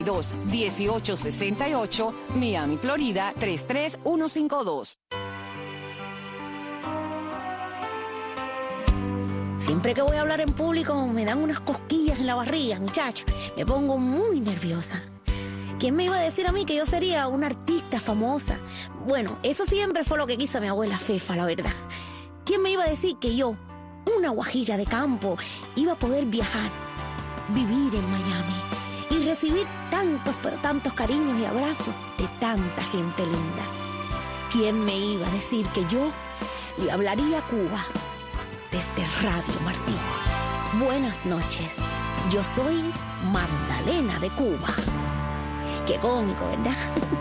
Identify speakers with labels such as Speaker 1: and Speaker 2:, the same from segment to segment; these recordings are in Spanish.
Speaker 1: 1868, Miami, Florida 33152.
Speaker 2: Siempre que voy a hablar en público me dan unas cosquillas en la barriga, muchacho. Me pongo muy nerviosa. ¿Quién me iba a decir a mí que yo sería una artista famosa? Bueno, eso siempre fue lo que quiso mi abuela Fefa, la verdad. ¿Quién me iba a decir que yo, una guajira de campo, iba a poder viajar, vivir en Miami y recibir tantos, pero tantos cariños y abrazos de tanta gente linda? ¿Quién me iba a decir que yo le hablaría a Cuba desde Radio Martí? Buenas noches, yo soy Magdalena de Cuba. Qué cómico, ¿verdad?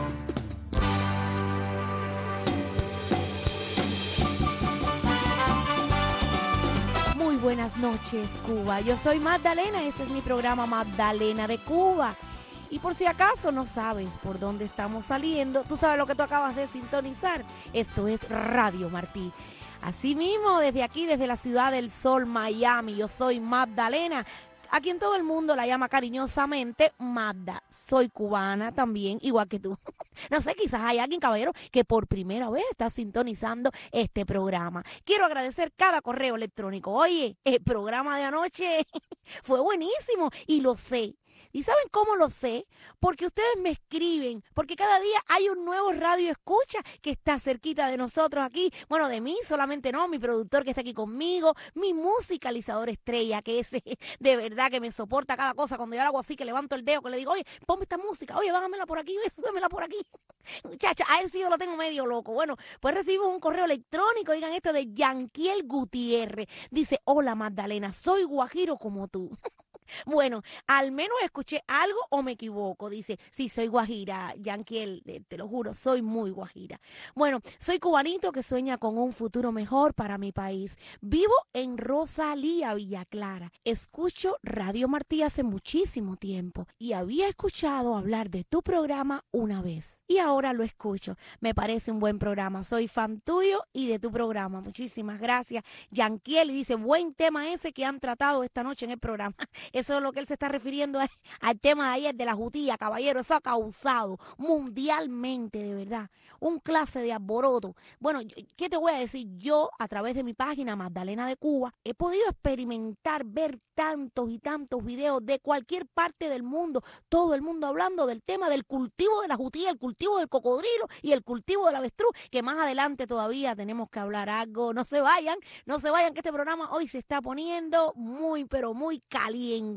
Speaker 3: Muy buenas noches, Cuba. Yo soy Magdalena, este es mi programa Magdalena de Cuba. Y por si acaso no sabes por dónde estamos saliendo, tú sabes lo que tú acabas de sintonizar. Esto es Radio Martí. Así mismo, desde aquí, desde la ciudad del sol, Miami, yo soy Magdalena, a quien todo el mundo la llama cariñosamente Magda. Soy cubana también, igual que tú. No sé, quizás hay alguien, caballero, que por primera vez está sintonizando este programa. Quiero agradecer cada correo electrónico. Oye, el programa de anoche fue buenísimo y lo sé. ¿Y saben cómo lo sé? Porque ustedes me escriben, porque cada día hay un nuevo radio escucha que está cerquita de nosotros aquí. Bueno, de mí solamente no, mi productor que está aquí conmigo, mi musicalizador estrella, que es de verdad que me soporta cada cosa. Cuando yo hago así, que levanto el dedo, que le digo, oye, ponme esta música, oye, bájamela por aquí, oye, súbemela por aquí. Muchacha, a él sí yo lo tengo medio loco. Bueno, pues recibimos un correo electrónico, digan esto, de Yanquiel Gutiérrez. Dice, hola Magdalena, soy guajiro como tú. Bueno, al menos escuché algo o me equivoco. Dice, sí, soy guajira, Yanquiel, te lo juro, soy muy guajira. Bueno, soy cubanito que sueña con un futuro mejor para mi país. Vivo en Rosalía, Villa Clara. Escucho Radio Martí hace muchísimo tiempo y había escuchado hablar de tu programa una vez. Y ahora lo escucho. Me parece un buen programa. Soy fan tuyo y de tu programa. Muchísimas gracias, Yanquiel. Y dice, buen tema ese que han tratado esta noche en el programa. Eso es lo que él se está refiriendo al tema de ayer de la jutía, caballero. Eso ha causado mundialmente, de verdad, un clase de alboroto. Bueno, ¿qué te voy a decir? Yo, a través de mi página Magdalena de Cuba, he podido experimentar, ver tantos y tantos videos de cualquier parte del mundo, todo el mundo hablando del tema del cultivo de la jutía, el cultivo del cocodrilo y el cultivo del avestruz, que más adelante todavía tenemos que hablar algo. No se vayan, que este programa hoy se está poniendo muy, pero muy caliente.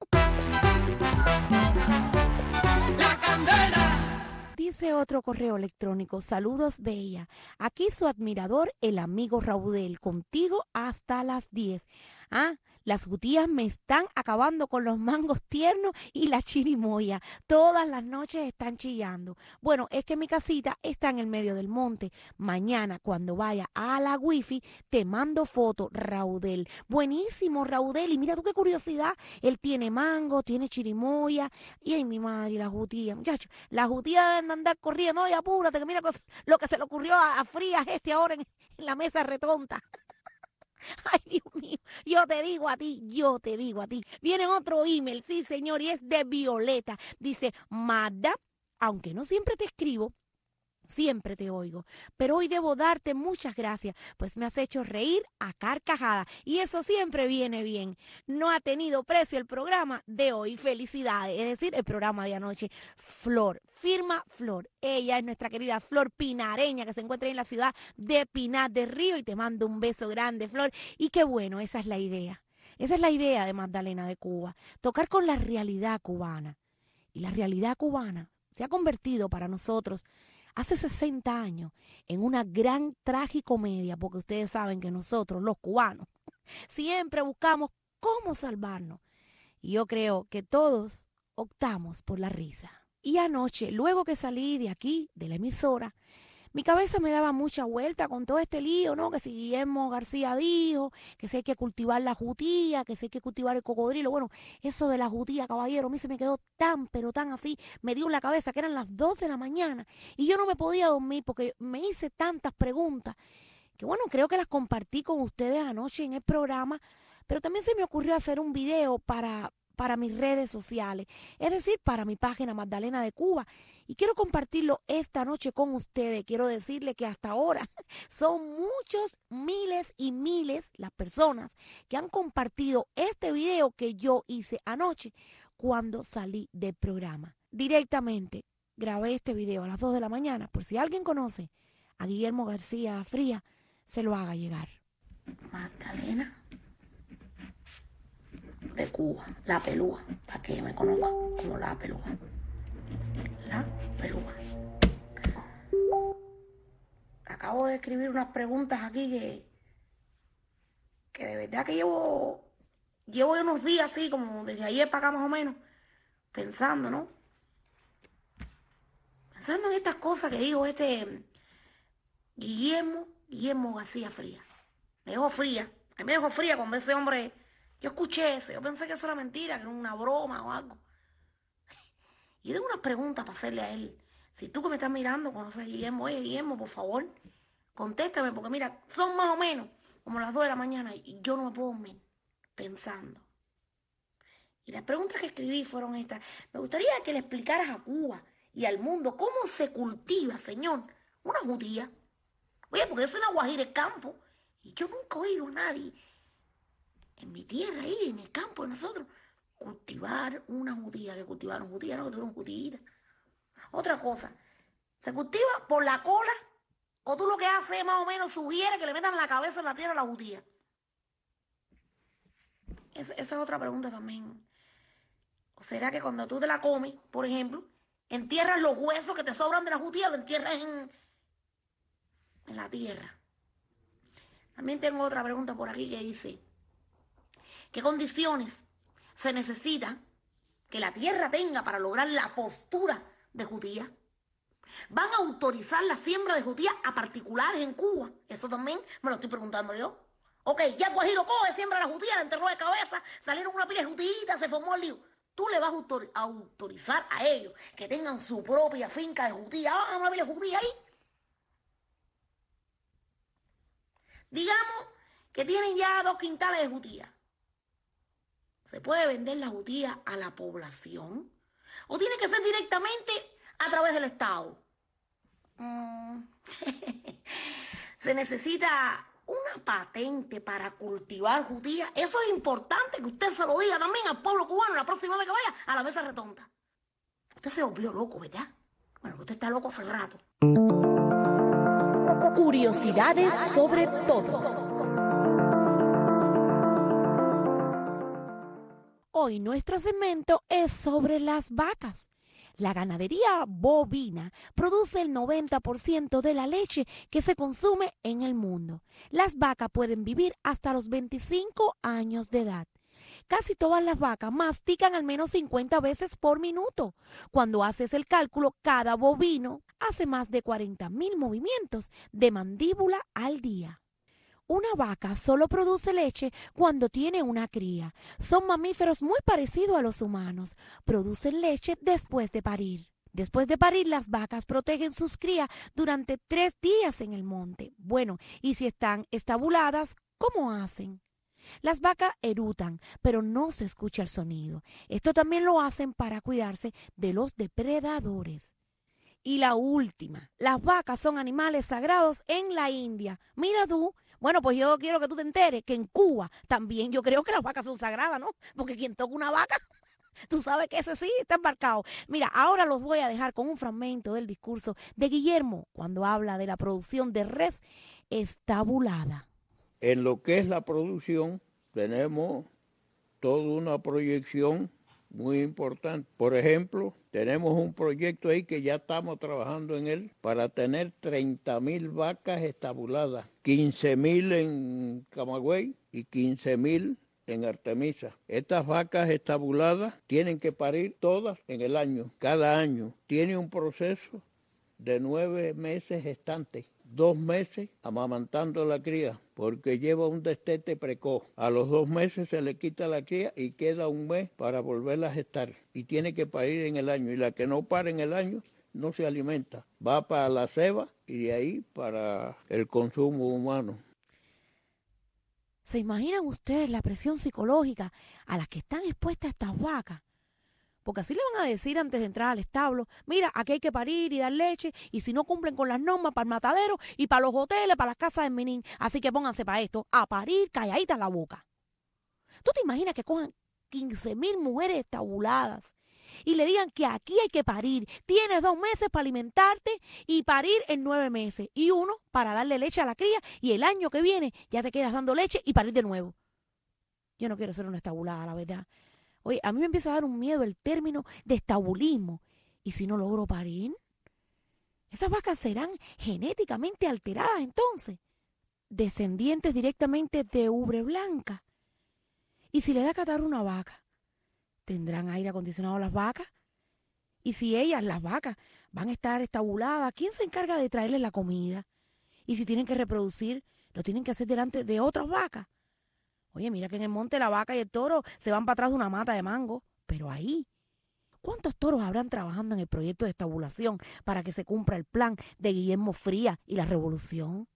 Speaker 1: La candela.
Speaker 3: Dice otro correo electrónico, saludos bella, aquí su admirador el amigo Raudel, contigo hasta las 10. Las jutías me están acabando con los mangos tiernos y la chirimoya. Todas las noches están chillando. Bueno, es que mi casita está en el medio del monte. Mañana, cuando vaya a la wifi, te mando foto, Raudel. Buenísimo, Raudel. Y mira tú qué curiosidad. Él tiene mango, tiene chirimoya. Y ay, mi madre, la jutía. Muchachos, la jutía deben andar corriendo. Oye, apúrate, que mira lo que se le ocurrió a Frías ahora en la mesa retonta. Ay, Dios mío, yo te digo a ti. Viene otro email, sí, señor, y es de Violeta. Dice, Magda, aunque no siempre te escribo, siempre te oigo, pero hoy debo darte muchas gracias, pues me has hecho reír a carcajada y eso siempre viene bien. No ha tenido precio el programa de hoy, felicidades, es decir, el programa de anoche. Flor, firma Flor, ella es nuestra querida Flor Pinareña que se encuentra en la ciudad de Pinar del Río y te mando un beso grande, Flor, y qué bueno, esa es la idea. Esa es la idea de Magdalena de Cuba, tocar con la realidad cubana. Y la realidad cubana se ha convertido para nosotros hace 60 años en una gran tragicomedia, porque ustedes saben que nosotros, los cubanos, siempre buscamos cómo salvarnos. Y yo creo que todos optamos por la risa. Y anoche, luego que salí de aquí, de la emisora, mi cabeza me daba mucha vuelta con todo este lío, ¿no? Que si Guillermo García dijo, que si hay que cultivar la jutía, que si hay que cultivar el cocodrilo. Bueno, eso de la jutía, caballero, a mí se me quedó tan, pero tan así, me dio en la cabeza que eran las 2 de la mañana y yo no me podía dormir porque me hice tantas preguntas que, bueno, creo que las compartí con ustedes anoche en el programa, pero también se me ocurrió hacer un video para para mis redes sociales, es decir, para mi página Magdalena de Cuba. Y quiero compartirlo esta noche con ustedes. Quiero decirle que hasta ahora son muchos, miles y miles las personas que han compartido este video que yo hice anoche cuando salí del programa. Directamente grabé este video a las 2 de la mañana, por si alguien conoce a Guillermo García Frías, se lo haga llegar.
Speaker 2: Magdalena de Cuba, la pelúa, para que me conozca como la pelúa. La pelúa. Acabo de escribir unas preguntas aquí que de verdad que llevo unos días así, como desde ayer para acá más o menos, pensando, ¿no? Pensando en estas cosas que dijo Guillermo García Frías. Me dejó fría. A mí me dejó fría cuando ese hombre... Yo escuché eso. Yo pensé que eso era mentira, que era una broma o algo. Y tengo unas preguntas para hacerle a él. Si tú que me estás mirando conoces a Guillermo, oye, Guillermo, por favor, contéstame, porque mira, son más o menos como las 2 de la mañana y yo no me puedo dormir pensando. Y las preguntas que escribí fueron estas. Me gustaría que le explicaras a Cuba y al mundo cómo se cultiva, señor, una judía. Oye, porque eso es una guajira de campo. Y yo nunca he oído a nadie en mi tierra, ahí, en el campo de nosotros, cultivar una judía, que cultivaron judía, no, que tuvieron judía. Otra cosa, ¿se cultiva por la cola o tú lo que haces es más o menos sugiere que le metan la cabeza en la tierra a la judía? Esa es otra pregunta también. ¿O será que cuando tú te la comes, por ejemplo, entierras los huesos que te sobran de la judía, lo entierras en la tierra? También tengo otra pregunta por aquí que dice, ¿qué condiciones se necesitan que la tierra tenga para lograr la postura de judía? ¿Van a autorizar la siembra de judías a particulares en Cuba? Eso también me lo estoy preguntando yo. Ok, ya Guajiro coge, siembra la judía, la enterró de cabeza, salieron una pila de judías, se formó el lío. Tú le vas a autorizar a ellos que tengan su propia finca de judía. Ah, una pila de judía ahí. Digamos que tienen ya 2 quintales de judía. ¿Se puede vender la judía a la población? ¿O tiene que ser directamente a través del Estado? Se necesita una patente para cultivar judía. Eso es importante que usted se lo diga también al pueblo cubano la próxima vez que vaya a la mesa redonda. Usted se volvió loco, ¿verdad? Bueno, usted está loco hace rato.
Speaker 4: Curiosidades sobre todo.
Speaker 3: Hoy nuestro segmento es sobre las vacas. La ganadería bovina produce el 90% de la leche que se consume en el mundo. Las vacas pueden vivir hasta los 25 años de edad. Casi todas las vacas mastican al menos 50 veces por minuto. Cuando haces el cálculo, cada bovino hace más de 40.000 movimientos de mandíbula al día. Una vaca solo produce leche cuando tiene una cría. Son mamíferos muy parecidos a los humanos. Producen leche después de parir. Después de parir, las vacas protegen sus crías durante 3 días en el monte. Bueno, y si están estabuladas, ¿cómo hacen? Las vacas erutan, pero no se escucha el sonido. Esto también lo hacen para cuidarse de los depredadores. Y la última, las vacas son animales sagrados en la India. Mira tú. Bueno, pues yo quiero que tú te enteres que en Cuba también yo creo que las vacas son sagradas, ¿no? Porque quien toca una vaca, tú sabes que ese sí está embarcado. Mira, ahora los voy a dejar con un fragmento del discurso de Guillermo cuando habla de la producción de res estabulada.
Speaker 5: En lo que es la producción tenemos toda una proyección muy importante. Por ejemplo, tenemos un proyecto ahí que ya estamos trabajando en él para tener 30.000 vacas estabuladas, 15.000 en Camagüey y 15.000 en Artemisa. Estas vacas estabuladas tienen que parir todas en el año, cada año. Tiene un proceso de 9 meses gestantes, 2 meses amamantando la cría, porque lleva un destete precoz. A los 2 meses se le quita la cría y queda 1 mes para volverla a gestar. Y tiene que parir en el año. Y la que no para en el año no se alimenta. Va para la ceba y de ahí para el consumo humano.
Speaker 3: ¿Se imaginan ustedes la presión psicológica a la que están expuestas estas vacas? Porque así le van a decir antes de entrar al establo, mira, aquí hay que parir y dar leche, y si no cumplen con las normas para el matadero y para los hoteles, para las casas de menín, así que pónganse para esto, a parir calladitas la boca. ¿Tú te imaginas que cojan 15,000 mujeres estabuladas y le digan que aquí hay que parir? Tienes 2 meses para alimentarte y parir en 9 meses, y 1 para darle leche a la cría, y el año que viene ya te quedas dando leche y parir de nuevo. Yo no quiero ser una estabulada, la verdad. Oye, a mí me empieza a dar un miedo el término de estabulismo. ¿Y si no logro parir? Esas vacas serán genéticamente alteradas entonces, descendientes directamente de ubre blanca. ¿Y si le da catarro una vaca? ¿Tendrán aire acondicionado las vacas? Y si ellas, las vacas, van a estar estabuladas, ¿quién se encarga de traerles la comida? Y si tienen que reproducir, lo tienen que hacer delante de otras vacas. Oye, mira que en el monte la vaca y el toro se van para atrás de una mata de mango. Pero ahí, ¿cuántos toros habrán trabajando en el proyecto de estabulación para que se cumpla el plan de Guillermo Frías y la revolución?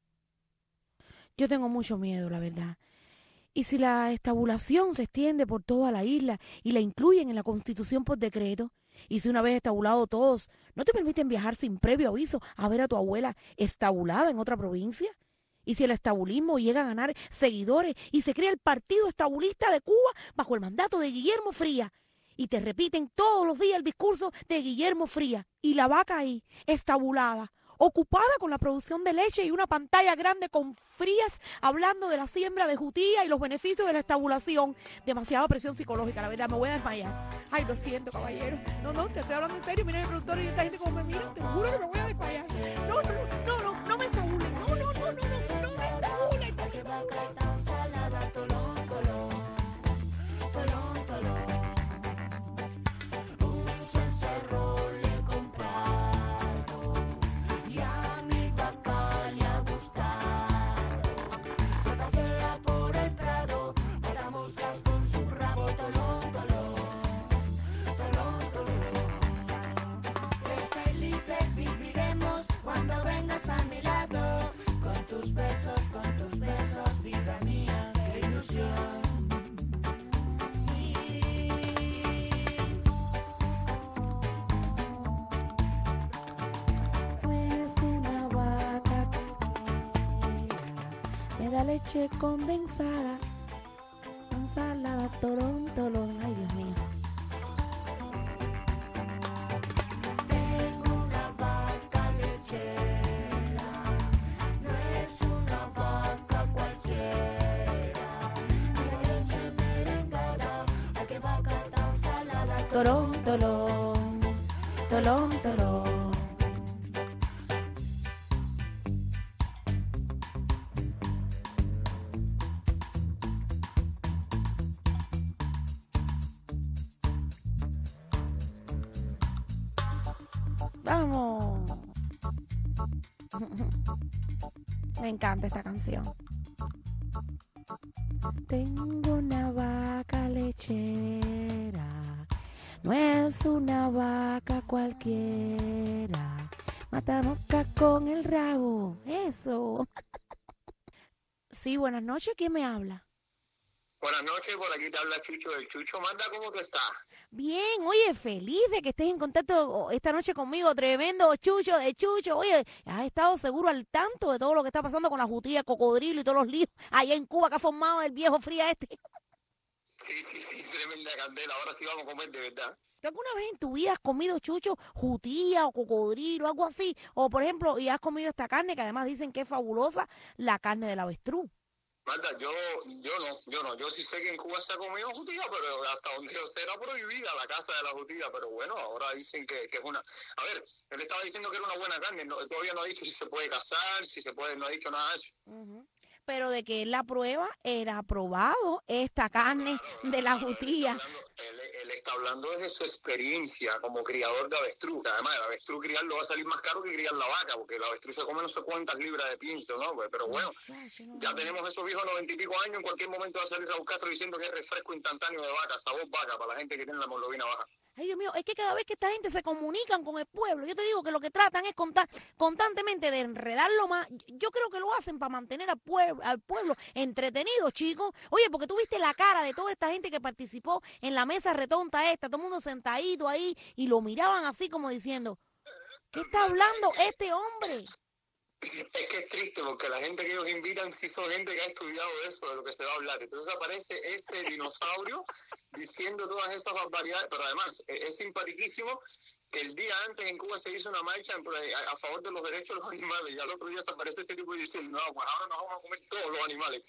Speaker 3: Yo tengo mucho miedo, la verdad. Y si la estabulación se extiende por toda la isla y la incluyen en la Constitución por decreto, y si una vez estabulado todos, ¿no te permiten viajar sin previo aviso a ver a tu abuela estabulada en otra provincia? Y si el estabulismo llega a ganar seguidores y se crea el Partido Estabulista de Cuba bajo el mandato de Guillermo Frías, y te repiten todos los días el discurso de Guillermo Frías, y la vaca ahí, estabulada, ocupada con la producción de leche y una pantalla grande con Frías hablando de la siembra de jutía y los beneficios de la estabulación. Demasiada presión psicológica, la verdad, me voy a desmayar. Ay, lo siento, caballero. No, te estoy hablando en serio. Mira el productor y esta gente como me mira, te juro que me voy a desmayar. No me estabulen. No me estabulen.
Speaker 6: Qué vaca tan salada, tolón, tolón, tolón, tolón. Un cencerro le he comprado y a mi vaca le ha gustado. Se pasea por el prado, mata moscas con su rabo, tolón, tolón, tolón, tolón. Qué felices viviremos cuando vengas a mi lado. Con tus besos, vida mía, qué ilusión. Sí.
Speaker 3: No es una vaca me da leche condensada, ensalada, tolón, tolón. Ay, Dios mío.
Speaker 6: Tengo una vaca lechera, no es una vaca cualquiera. La leche merengada, ay, qué vaca tan salada.
Speaker 3: Tolón, tolón, tolón, tolón. Vamos. Me encanta esta canción. Tengo una vaca lechera, no es una vaca cualquiera. Mata mosca con el rabo. Eso. Sí, buenas noches. ¿Quién me habla?
Speaker 7: Buenas noches, por aquí te habla Chucho del Chucho. Manda, ¿cómo te estás?
Speaker 3: Bien, oye, feliz de que estés en contacto esta noche conmigo. Tremendo Chucho de Chucho. Oye, has estado seguro al tanto de todo lo que está pasando con la jutía, cocodrilo y todos los líos allá en Cuba que ha formado el viejo Frías este.
Speaker 7: Sí, tremenda candela. Ahora sí vamos a comer de verdad.
Speaker 3: ¿Tú alguna vez en tu vida has comido, Chucho, jutía o cocodrilo, algo así? O, por ejemplo, y has comido esta carne que además dicen que es fabulosa, la carne del avestruz.
Speaker 7: Manda, yo no. Yo sí sé que en Cuba se ha comido jutía, pero hasta donde yo sé era prohibida la caza de la jutía. Pero bueno, ahora dicen que es una... A ver, él estaba diciendo que era una buena carne. No, todavía no ha dicho si se puede cazar, si se puede... No ha dicho nada de eso.
Speaker 3: Pero de que él la prueba, era aprobado esta carne
Speaker 7: Claro,
Speaker 3: de la
Speaker 7: claro,
Speaker 3: jutía.
Speaker 7: Él está hablando desde su experiencia como criador de avestruz, que además el avestruz criarlo va a salir más caro que criar la vaca, porque el avestruz se come no sé cuántas libras de pienso, ¿no? Pero bueno, ya tenemos esos viejos 90 y pico años, en cualquier momento va a salir Raúl Castro diciendo que es refresco instantáneo de vaca, sabor vaca, para la gente que tiene la hemoglobina baja.
Speaker 3: Ay, Dios mío, es que cada vez que esta gente se comunican con el pueblo, yo te digo que lo que tratan es constantemente de enredarlo más. Yo creo que lo hacen para mantener al pueblo entretenido, chicos. Oye, porque tú viste la cara de toda esta gente que participó en la mesa retonta esta, todo el mundo sentadito ahí y lo miraban así como diciendo, ¿qué está hablando este hombre?
Speaker 7: Es que es triste porque la gente que ellos invitan sí son gente que ha estudiado eso, de lo que se va a hablar. Entonces aparece este dinosaurio diciendo todas esas barbaridades, pero además es simpaticísimo que el día antes en Cuba se hizo una marcha a favor de los derechos de los animales y al otro día se aparece este tipo y dice, no, pues ahora nos vamos a comer todos los animales.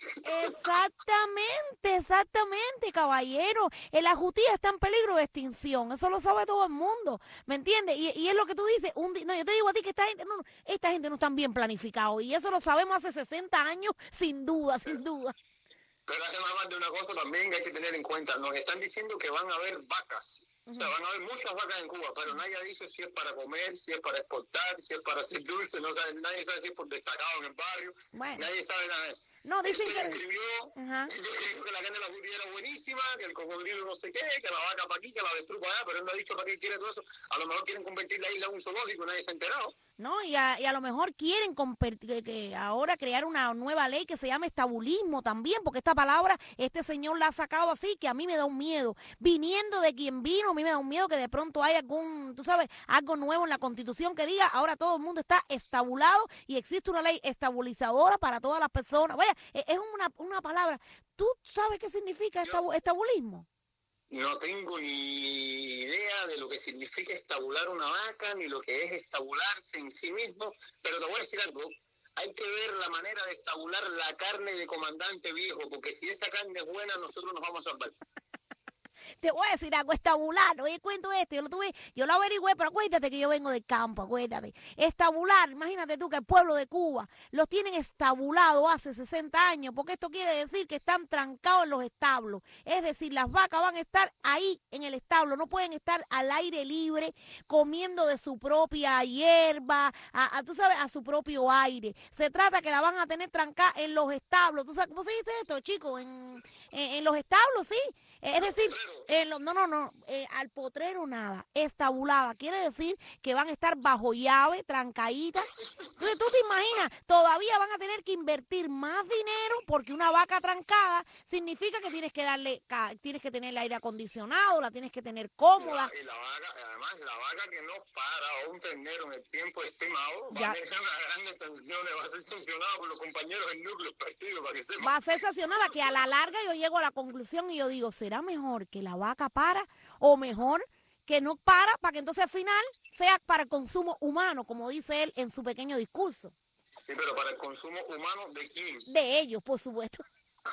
Speaker 3: Exactamente, caballero. El ajutí está en peligro de extinción, eso lo sabe todo el mundo, ¿me entiendes? Y es lo que tú dices, no, yo te digo a ti que esta gente no está bien planificado y eso lo sabemos hace 60 años, sin duda.
Speaker 7: Pero además de una cosa también que hay que tener en cuenta, nos están diciendo que van a haber vacas. O sea, van a haber muchas vacas en Cuba, pero nadie dice si es para comer, si es para exportar, si es para hacer dulce, no sabe, nadie sabe si es por destacado en el barrio, nadie sabe nada de eso.
Speaker 3: No, dicen que...
Speaker 7: escribió que la carne de la judía era buenísima, que el cocodrilo no sé qué, que la vaca para aquí, que la avestruz para allá, pero él no ha dicho para qué quiere todo eso. A lo mejor quieren convertir la isla en un zoológico, nadie se ha enterado.
Speaker 3: No, y a lo mejor quieren que ahora crear una nueva ley que se llame estabulismo también, porque esta palabra, este señor la ha sacado así, que a mí me da un miedo. Viniendo de quien vino, a mí me da un miedo que de pronto haya algo nuevo en la Constitución que diga, ahora todo el mundo está estabulado y existe una ley estabilizadora para todas las personas. Vaya, es una palabra. ¿Tú sabes qué significa estabulismo?
Speaker 7: No tengo ni idea de lo que significa estabular una vaca, ni lo que es estabularse en sí mismo, pero te voy a decir algo. Hay que ver la manera de estabular la carne de comandante viejo, porque si esa carne es buena, nosotros nos vamos a salvar.
Speaker 3: Te voy a decir algo, estabular, oye, cuento yo lo averigüé, pero acuérdate que yo vengo del campo, acuérdate. Estabular, imagínate tú que el pueblo de Cuba los tienen estabulado hace 60 años, porque esto quiere decir que están trancados en los establos. Es decir, las vacas van a estar ahí en el establo, no pueden estar al aire libre, comiendo de su propia hierba, a su propio aire. Se trata que la van a tener trancada en los establos. ¿Tú sabes cómo se dice esto, chicos? En los establos, sí. Es decir, al potrero nada, estabulada, quiere decir que van a estar bajo llave, trancaditas. Entonces tú te imaginas, todavía van a tener que invertir más dinero porque una vaca trancada significa que tienes que tener el aire acondicionado, la tienes que tener cómoda.
Speaker 7: Y la vaca, además la vaca que no para un ternero en el tiempo estimado va a tener una gran sanción, va a ser sancionada por los compañeros del núcleo partido, para que sepa.
Speaker 3: Va a ser sancionada, que a la larga yo llego a la conclusión y yo digo, ¿será mejor que la vaca para o mejor que no para que entonces al final sea para el consumo humano, como dice él en su pequeño discurso?
Speaker 7: Sí, pero para el consumo humano, ¿de quién?
Speaker 3: De ellos, por supuesto.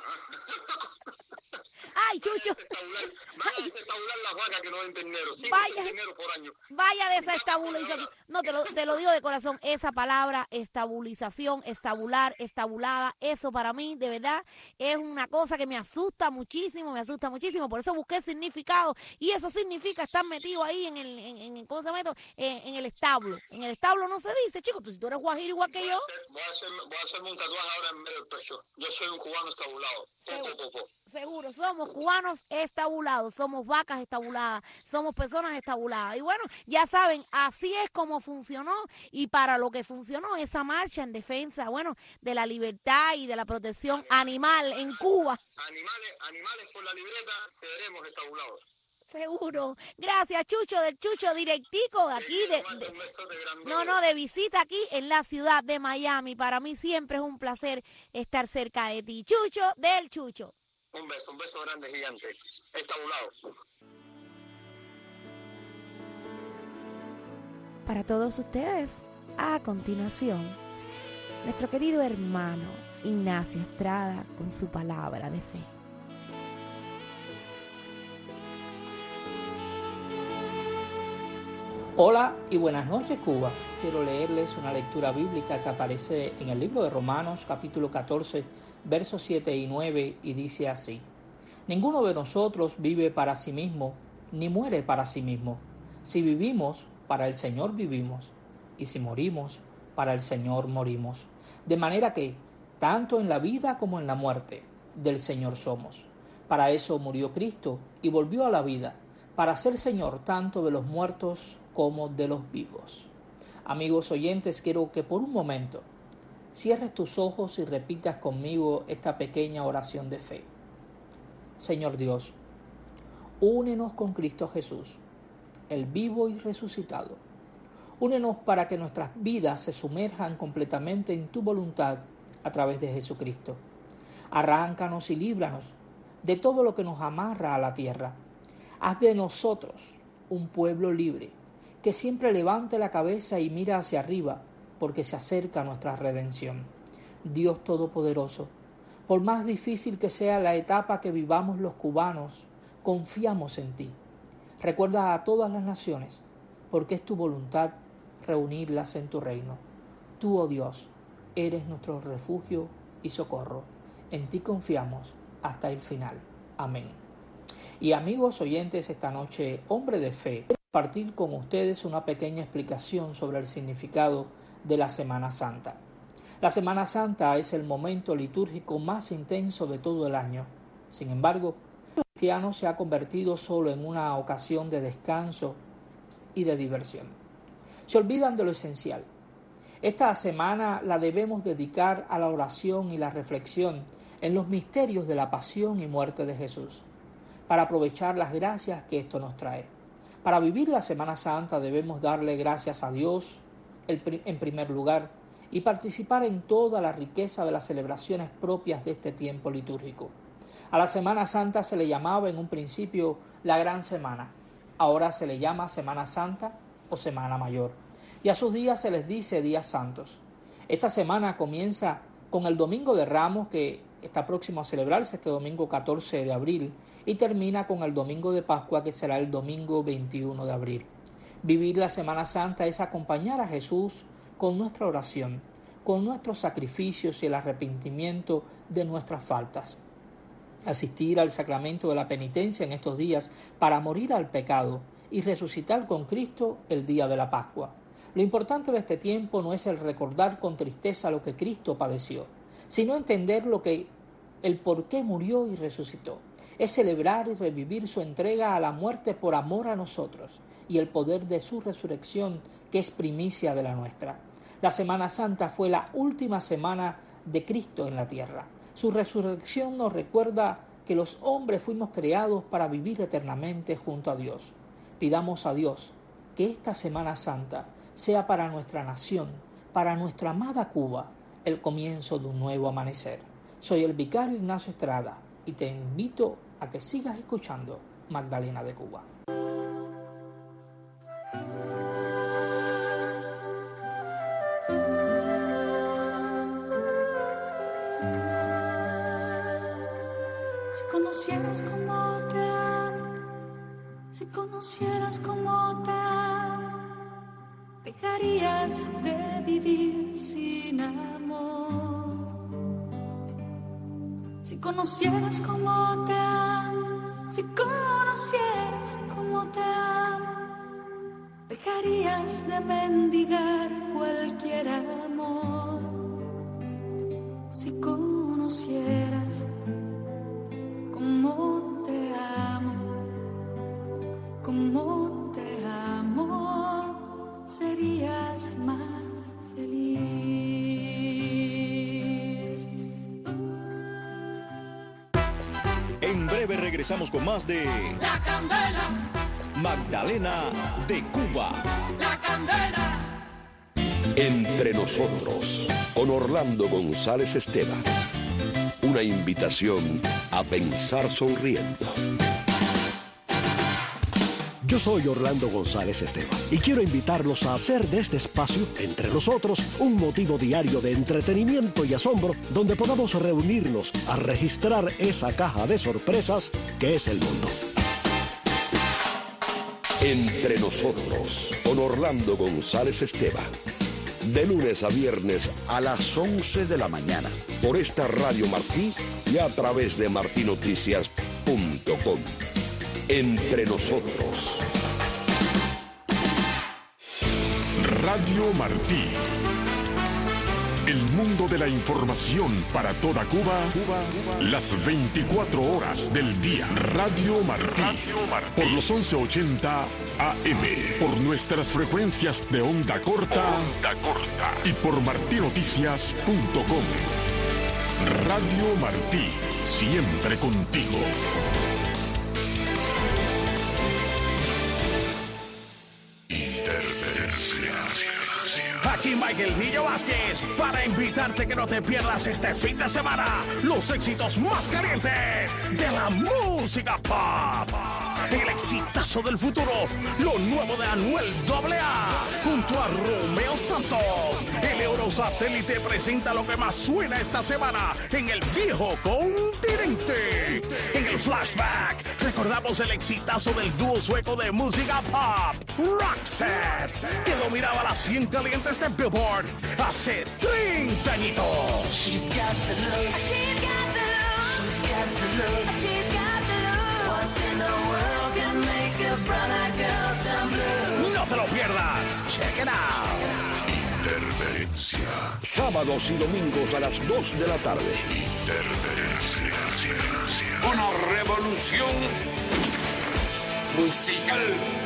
Speaker 3: Ay, Chucho.
Speaker 7: Vaya a desestabular las vacas que no den ternero. Ternero por año.
Speaker 3: Vaya desestabilización. No, te lo digo de corazón. Esa palabra, estabilización, estabular, estabulada, eso para mí, de verdad, es una cosa que me asusta muchísimo. Por eso busqué significado. Y eso significa estar metido ahí ¿cómo se llama esto? En el establo. En el establo no se dice, chicos, si tú eres guajiro igual que yo.
Speaker 7: Voy a hacerme un tatuaje ahora en medio del pecho. Yo soy un cubano estabulado.
Speaker 3: Seguro, somos cubanos estabulados, somos vacas estabuladas, somos personas estabuladas. Y bueno, ya saben, así es como funcionó y para lo que funcionó esa marcha en defensa, bueno, de la libertad y de la protección animal en Cuba.
Speaker 7: Animales por la libreta, seremos estabulados.
Speaker 3: Seguro. Gracias, Chucho, del Chucho directico aquí de visita aquí en la ciudad de Miami. Para mí siempre es un placer estar cerca de ti. Chucho, del Chucho.
Speaker 7: Un beso grande, gigante. Estabulado.
Speaker 3: Para todos ustedes, a continuación, nuestro querido hermano Ignacio Estrada con su palabra de fe.
Speaker 8: Hola y buenas noches, Cuba. Quiero leerles una lectura bíblica que aparece en el libro de Romanos, capítulo 14, versos 7 y 9, y dice así: Ninguno de nosotros vive para sí mismo, ni muere para sí mismo. Si vivimos, para el Señor vivimos, y si morimos, para el Señor morimos. De manera que, tanto en la vida como en la muerte, del Señor somos. Para eso murió Cristo y volvió a la vida, para ser Señor tanto de los muertos como de los vivos. Amigos oyentes, quiero que por un momento cierres tus ojos y repitas conmigo esta pequeña oración de fe. Señor Dios, únenos con Cristo Jesús, el vivo y resucitado. Únenos para que nuestras vidas se sumerjan completamente en tu voluntad a través de Jesucristo. Arráncanos y líbranos de todo lo que nos amarra a la tierra. Haz de nosotros un pueblo libre, que siempre levante la cabeza y mira hacia arriba, porque se acerca nuestra redención. Dios Todopoderoso, por más difícil que sea la etapa que vivamos los cubanos, confiamos en ti. Recuerda a todas las naciones, porque es tu voluntad reunirlas en tu reino. Tú, oh Dios, eres nuestro refugio y socorro. En ti confiamos hasta el final. Amén. Y amigos oyentes, esta noche, hombre de fe, compartir con ustedes una pequeña explicación sobre el significado de la Semana Santa. La Semana Santa es el momento litúrgico más intenso de todo el año. Sin embargo, el cristiano se ha convertido solo en una ocasión de descanso y de diversión. Se olvidan de lo esencial. Esta semana la debemos dedicar a la oración y la reflexión en los misterios de la pasión y muerte de Jesús, para aprovechar las gracias que esto nos trae. Para vivir la Semana Santa debemos darle gracias a Dios en primer lugar y participar en toda la riqueza de las celebraciones propias de este tiempo litúrgico. A la Semana Santa se le llamaba en un principio la Gran Semana. Ahora se le llama Semana Santa o Semana Mayor. Y a sus días se les dice días santos. Esta semana comienza con el Domingo de Ramos, que está próximo a celebrarse este domingo 14 de abril, y termina con el Domingo de Pascua, que será el domingo 21 de abril. Vivir la Semana Santa es acompañar a Jesús con nuestra oración, con nuestros sacrificios y el arrepentimiento de nuestras faltas. Asistir al sacramento de la penitencia en estos días para morir al pecado y resucitar con Cristo el día de la Pascua. Lo importante de este tiempo no es el recordar con tristeza lo que Cristo padeció, sino entender el por qué murió y resucitó. Es celebrar y revivir su entrega a la muerte por amor a nosotros y el poder de su resurrección, que es primicia de la nuestra. La Semana Santa fue la última semana de Cristo en la tierra. Su resurrección nos recuerda que los hombres fuimos creados para vivir eternamente junto a Dios. Pidamos a Dios que esta Semana Santa sea para nuestra nación, para nuestra amada Cuba, el comienzo de un nuevo amanecer. Soy el vicario Ignacio Estrada y te invito a que sigas escuchando Magdalena de Cuba.
Speaker 6: Si conocieras cómo te amo, si conocieras cómo te amo, dejarías de vivir sin amor. Si conocieras cómo te amo, si conocieras cómo te amo, dejarías de mendigar cualquier amor. Si conocieras cómo te amo, cómo te amo, serías más feliz.
Speaker 9: En breve regresamos con más de
Speaker 1: La Candela,
Speaker 9: Magdalena de Cuba.
Speaker 1: La Candela.
Speaker 10: Entre nosotros, con Orlando González Esteban. Una invitación a pensar sonriendo.
Speaker 11: Yo soy Orlando González Esteban y quiero invitarlos a hacer de este espacio, Entre Nosotros, un motivo diario de entretenimiento y asombro donde podamos reunirnos a registrar esa caja de sorpresas que es el mundo.
Speaker 10: Entre Nosotros, con Orlando González Esteban. De lunes a viernes a las 11 de la mañana. Por esta Radio Martí y a través de martinoticias.com. Entre nosotros.
Speaker 12: Radio Martí. El mundo de la información para toda Cuba, las 24 horas del día. Radio Martí. Por los 1180 AM. Por nuestras frecuencias de onda corta. Y por martinoticias.com. Radio Martí. Siempre contigo.
Speaker 13: Aquí Michael Niño Vázquez para invitarte que no te pierdas este fin de semana los éxitos más calientes de la música pop. El exitazo del futuro, lo nuevo de Anuel AA, junto a Romeo Santos. El Eurosatélite presenta lo que más suena esta semana en el viejo continente. En el flashback, recordamos el exitazo del dúo sueco de música pop, Roxette, que dominaba las 100 calientes de Billboard hace 30 añitos.
Speaker 6: She's got the look. She's got the look. She's got the look. She's got the look. What in the world can make a brother girl turn blue?
Speaker 13: No te lo pierdas. Check it out.
Speaker 10: Interferencia. Sábados y domingos a las 2 de la tarde. Interferencia.
Speaker 1: Una revolución musical.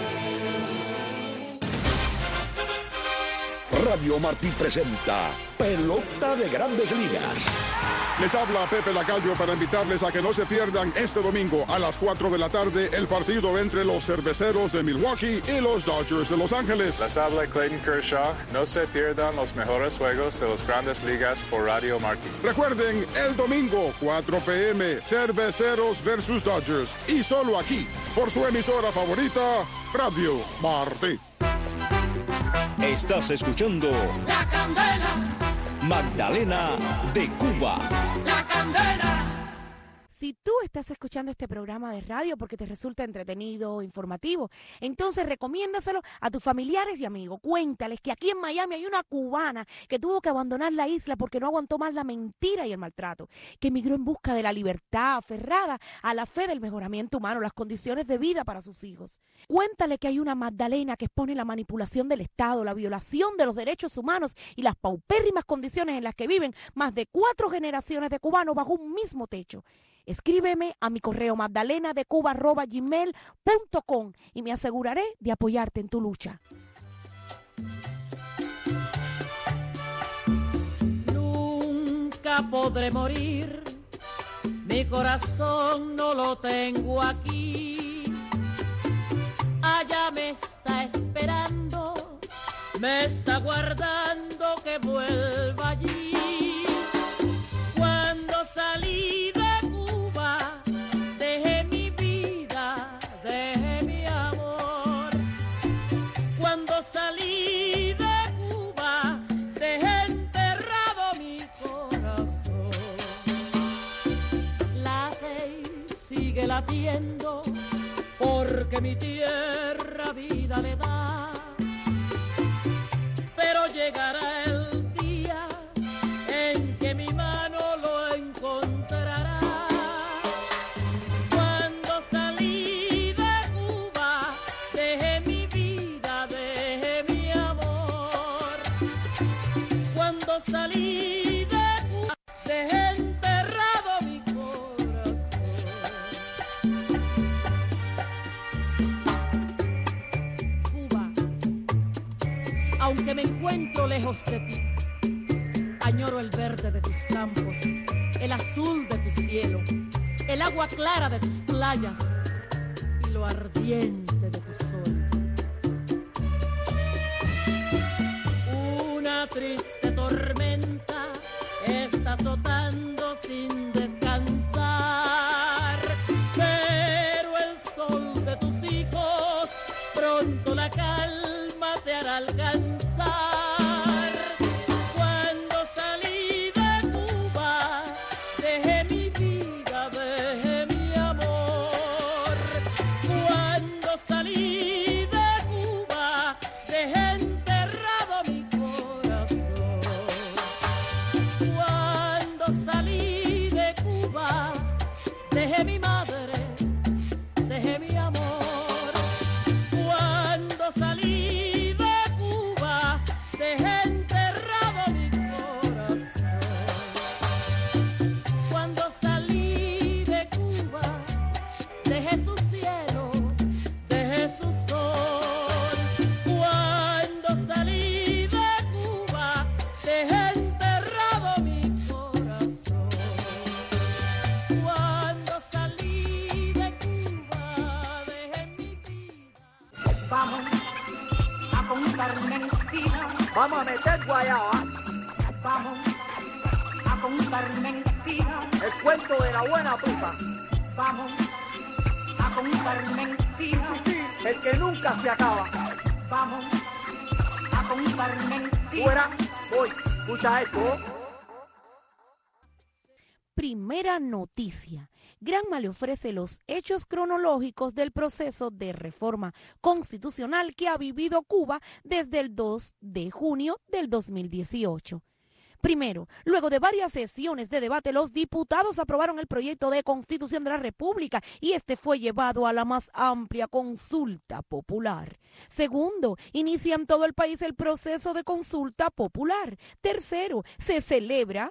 Speaker 10: Radio Martí presenta Pelota de Grandes Ligas.
Speaker 14: Les habla Pepe Lacayo para invitarles a que no se pierdan este domingo a las 4 de la tarde el partido entre los Cerveceros de Milwaukee y los Dodgers de Los Ángeles.
Speaker 15: Les habla Clayton Kershaw. No se pierdan los mejores juegos de las Grandes Ligas por Radio Martí.
Speaker 14: Recuerden, el domingo, 4 p.m., Cerveceros versus Dodgers. Y solo aquí, por su emisora favorita, Radio Martí.
Speaker 9: Estás escuchando
Speaker 1: La Candela.
Speaker 9: Magdalena de Cuba.
Speaker 1: La Candela.
Speaker 3: Si tú estás escuchando este programa de radio porque te resulta entretenido o informativo, entonces recomiéndaselo a tus familiares y amigos. Cuéntales que aquí en Miami hay una cubana que tuvo que abandonar la isla porque no aguantó más la mentira y el maltrato, que emigró en busca de la libertad, aferrada a la fe del mejoramiento humano, las condiciones de vida para sus hijos. Cuéntale que hay una Magdalena que expone la manipulación del Estado, la violación de los derechos humanos y las paupérrimas condiciones en las que viven más de 4 generaciones de cubanos bajo un mismo techo. Escríbeme a mi correo magdalenadecuba@gmail.com y me aseguraré de apoyarte en tu lucha.
Speaker 1: Nunca podré morir, mi corazón no lo tengo aquí. Allá me está esperando, me está guardando que vuelva allí. Cuando salí de Cuba, dejé mi vida, dejé mi amor. Cuando salí de Cuba, dejé enterrado mi corazón. Late y sigue latiendo, porque mi tierra vida le da. Pero llegará el día en que mi mano lo encontrará. Cuando salí de Cuba, dejé mi vida, dejé mi amor. Cuando salí de Cuba, dejé enterrado mi corazón. Cuba, aunque me encuentro lejos de ti, añoro el verde de tus campos, el azul de tu cielo, el agua clara de tus playas y lo ardiente de tu sol. Una triste tormenta está azotando sin descansar, pero el sol de tus hijos pronto la calma te hará alcanzar. Dejé mi madre, dejé mi amor. mentira.
Speaker 16: Vamos a meter guayaba.
Speaker 1: Vamos a contar mentiras.
Speaker 16: El cuento de la buena puta.
Speaker 1: Vamos a contar mentiras.
Speaker 16: Sí, el que nunca se acaba.
Speaker 1: Vamos a contar mentiras.
Speaker 16: Fuera, voy. Escucha esto.
Speaker 3: Primera noticia. Granma le ofrece los hechos cronológicos del proceso de reforma constitucional que ha vivido Cuba desde el 2 de junio del 2018. Primero, luego de varias sesiones de debate, los diputados aprobaron el proyecto de Constitución de la República y este fue llevado a la más amplia consulta popular. Segundo, inicia en todo el país el proceso de consulta popular. Tercero, se celebra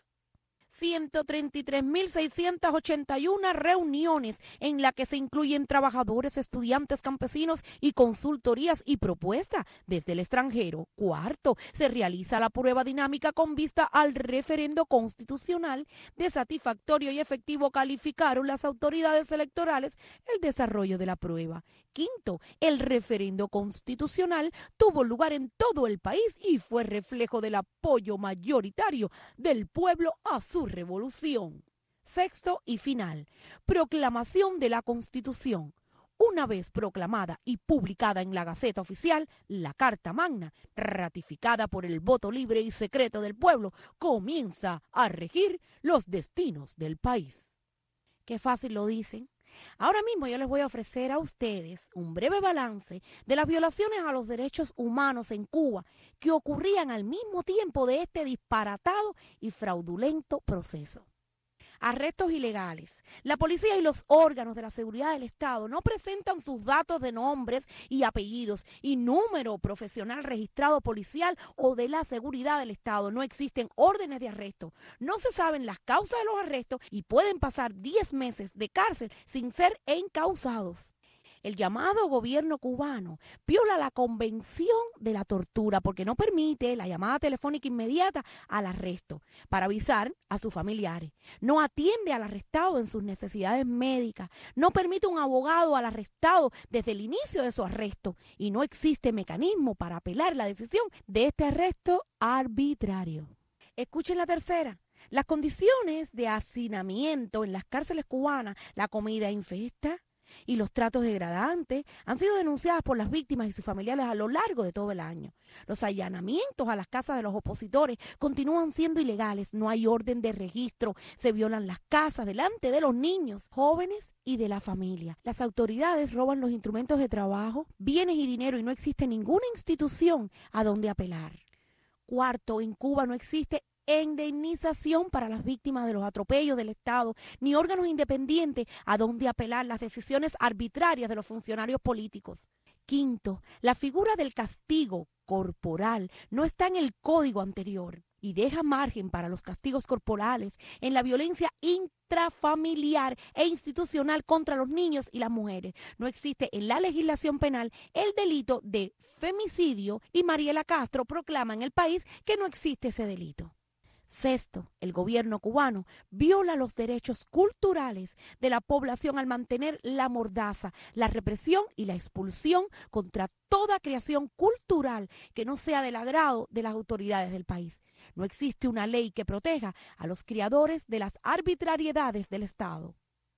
Speaker 3: 133.681 reuniones en la que se incluyen trabajadores, estudiantes, campesinos y consultorías y propuestas desde el extranjero. Cuarto, se realiza la prueba dinámica con vista al referendo constitucional. De satisfactorio y efectivo calificaron las autoridades electorales el desarrollo de la prueba. Quinto, el referendo constitucional tuvo lugar en todo el país y fue reflejo del apoyo mayoritario del pueblo a su revolución. Sexto y final, proclamación de la Constitución. Una vez proclamada y publicada en la Gaceta Oficial, la Carta Magna, ratificada por el voto libre y secreto del pueblo, comienza a regir los destinos del país. Qué fácil lo dicen. Ahora mismo yo les voy a ofrecer a ustedes un breve balance de las violaciones a los derechos humanos en Cuba que ocurrían al mismo tiempo de este disparatado y fraudulento proceso. Arrestos ilegales. La policía y los órganos de la seguridad del Estado no presentan sus datos de nombres y apellidos y número profesional registrado policial o de la seguridad del Estado. No existen órdenes de arresto. No se saben las causas de los arrestos y pueden pasar 10 meses de cárcel sin ser encausados. El llamado gobierno cubano viola la Convención de la Tortura porque no permite la llamada telefónica inmediata al arresto para avisar a sus familiares. No atiende al arrestado en sus necesidades médicas. No permite un abogado al arrestado desde el inicio de su arresto. Y no existe mecanismo para apelar la decisión de este arresto arbitrario. Escuchen la tercera. Las condiciones de hacinamiento en las cárceles cubanas, la comida infesta y los tratos degradantes han sido denunciadas por las víctimas y sus familiares a lo largo de todo el año. Los allanamientos a las casas de los opositores continúan siendo ilegales, no hay orden de registro, se violan las casas delante de los niños, jóvenes y de la familia. Las autoridades roban los instrumentos de trabajo, bienes y dinero y no existe ninguna institución a donde apelar. Cuarto, en Cuba no existe indemnización para las víctimas de los atropellos del Estado, ni órganos independientes a donde apelar las decisiones arbitrarias de los funcionarios políticos. Quinto, la figura del castigo corporal no está en el código anterior y deja margen para los castigos corporales en la violencia intrafamiliar e institucional contra los niños y las mujeres. No existe en la legislación penal el delito de femicidio y Mariela Castro proclama en el país que no existe ese delito. Sexto, el gobierno cubano viola los derechos culturales de la población al mantener la mordaza, la represión y la expulsión contra toda creación cultural que no sea del agrado de las autoridades del país. No existe una ley que proteja a los criadores de las arbitrariedades del Estado.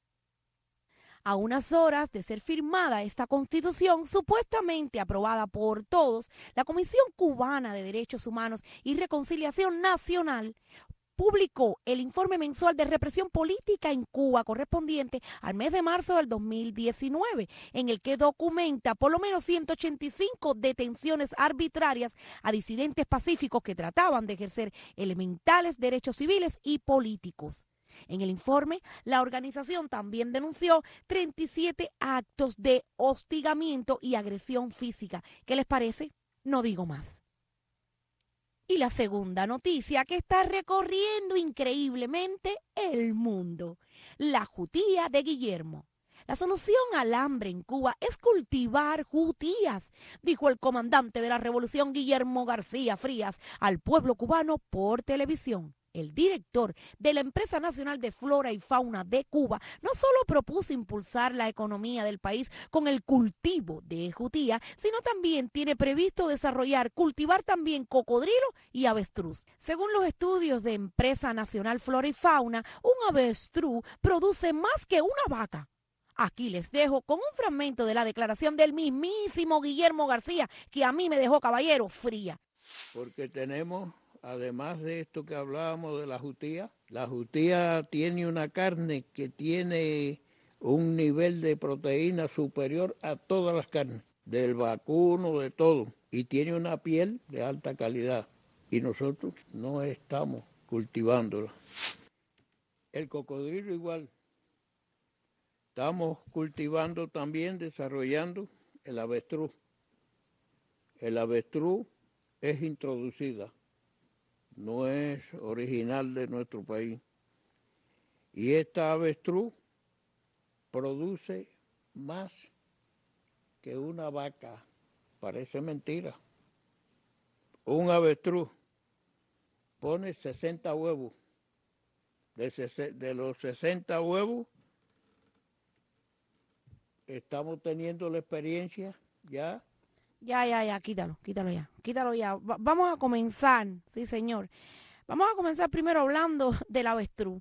Speaker 3: A unas horas de ser firmada esta Constitución, supuestamente aprobada por todos, la Comisión Cubana de Derechos Humanos y Reconciliación Nacional publicó el informe mensual de represión política en Cuba correspondiente al mes de marzo del 2019, en el que documenta por lo menos 185 detenciones arbitrarias a disidentes pacíficos que trataban de ejercer elementales derechos civiles y políticos. En el informe, la organización también denunció 37 actos de hostigamiento y agresión física. ¿Qué les parece? No digo más. Y la segunda noticia que está recorriendo increíblemente el mundo. La jutía de Guillermo. La solución al hambre en Cuba es cultivar jutías, dijo el comandante de la revolución Guillermo García Frías al pueblo cubano por televisión. el director de la Empresa Nacional de Flora y Fauna de Cuba, no solo propuso impulsar la economía del país con el cultivo de jutía, sino también tiene previsto cultivar también cocodrilo y avestruz. Según los estudios de Empresa Nacional Flora y Fauna, un avestruz produce más que una vaca. Aquí les dejo con un fragmento de la declaración del mismísimo Guillermo García, que a mí me dejó, caballero, fría.
Speaker 5: Porque tenemos, además de esto que hablábamos de la jutía tiene una carne que tiene un nivel de proteína superior a todas las carnes, del vacuno, de todo, y tiene una piel de alta calidad, y nosotros no estamos cultivándola. El cocodrilo igual. Estamos cultivando también, desarrollando el avestruz. El avestruz es introducida, no es original de nuestro país. Y esta avestruz produce más que una vaca. Parece mentira. Un avestruz pone 60 huevos. De los 60 huevos, estamos teniendo la experiencia ya.
Speaker 3: Ya, quítalo ya. Vamos a comenzar, sí señor. Vamos a comenzar primero hablando del avestruz.